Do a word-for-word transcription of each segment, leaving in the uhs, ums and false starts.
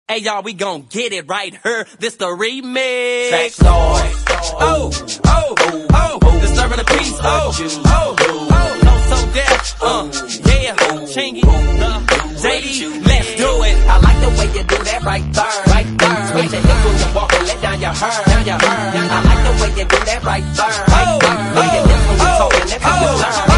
Hey y'all, we gon' get it right here. This the remix. Track star. Oh, oh, oh, oh. Disturbing the peace. Oh, oh, oh. No so deaf. Uh, yeah. Chingy. Uh, J D. Let's do it. I like the way you do that right there. Right there. Switch your hips when you walk and let down your hair. Down your hair. I like the way you do that right there. Right there. Switch your hips when you talk and let down your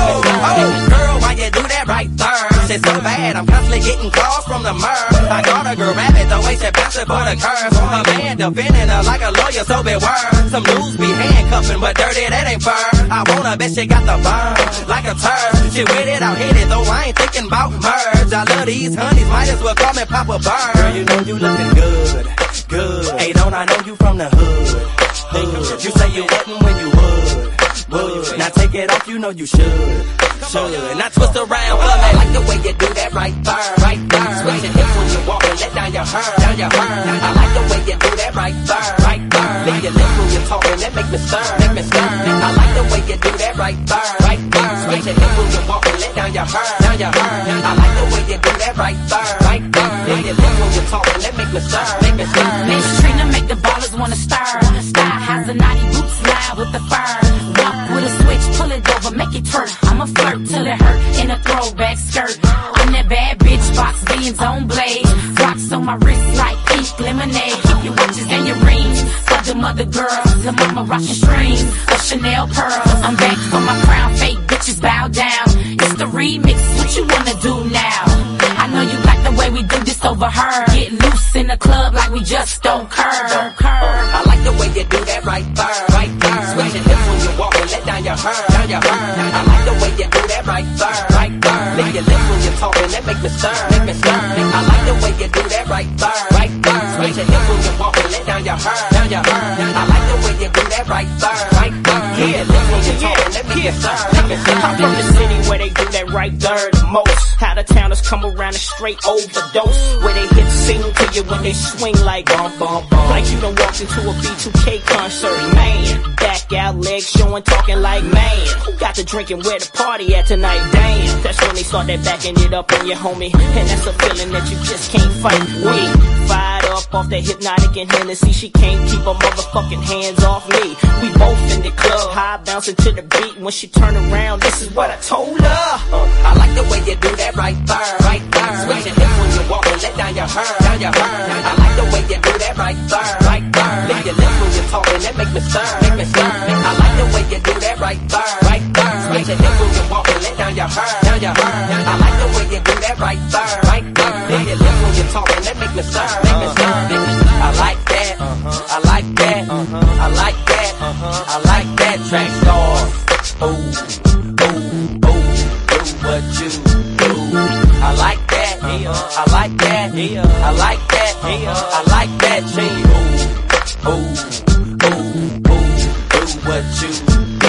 hair. Girl, why you do that right there? It's so bad, I'm constantly getting calls from the murr. I got a girl rabbit, the way she bouncing for the curves. A man defending her like a lawyer, so beware. Some dudes be handcuffing, but dirty, that ain't fair. I wanna bet she got the burn, like a turd. She with it, I'll hit it, though I ain't thinking about merge. I love these honeys, might as well call me Papa Burn. Girl, you know you looking good, good. Hey, don't I know you from the hood, hood. You say you wouldn't when you would, would. Now take it off, you know you should. Should. Now twist around for me. I like the way you do that right there, right there. Switch your hips when you walk and let down your hair, down your hair. I like the way you do that right there, right there. Lick your lips when you're talking, that make me stir, make me stir. I like the way you do that right there, right there. Switch your hips when you walk and let down your hair, down your hair. I like the way you do that right there, right there. Lick your lips when you're talking, that make me stir, make me stir. Miss Trina make the ballers wanna stir. Style has the naughty boots loud with the fur. Walk with a switch, pull it over, make it twerk. I'ma flirt till it hurt in a throwback skirt. I'm that bad bitch, box beans on blade. Rocks on my wrist like pink lemonade. Keep your watches and your rings for the mother girls. The mama rockin' strings of Chanel pearls. I'm back for my crown, fake bitches bow down. It's the remix, what you wanna do now? I know you like the way we do this over her. Get loose in the club like we just don't curve. Don't curve. I like the way you do that right there, right there. Switch your hips when you walk and let down your hair, down your hair. I like the way you do that right there, right there. Lick your lips when you're talking, that make me stir, make me stir. I like the way you do that right there, right there. Switch your hips when you walk and let down your hair, down your hair. I like the way you do that right there, right there. Yeah, lips when you're talking, that make me stir, make me stir. I'm from the city where they do that right there the most. How the towners come around and straight overdose. Where they hit sing to you when they swing like bum bum bum. Like you done walked into a B two K concert, man. Back out, legs showing, talking like man. Who got the drinking where the party at tonight? Damn, that's when they start that backing it up on your homie. And that's a feeling that you just can't fight. We fired up off that Hypnotic and Hennessy. She can't keep her motherfucking hands off me. We both in the club, high bouncing to the beat. When she turn around, this is what I told her. Uh, I like the way you do that right there, right there. Switch your hips when you walk and let down your hair, down your hair. I like the way you do that right there, right there. Lick your lips when you're talking, that make me stir, make me stir. I like the way you do that right there, right there. Switch your hips when you walk and let down your hair, down your hair. I like the way you do that right there, right there. Lick your lips when you're talking, that make me stir, make me stir. I like that, I like that, I like that, I like that. Track star. Ooh, ooh, ooh, do what you do. I like that, I like that, I like that, I like that. Ooh, ooh, ooh, ooh, do what you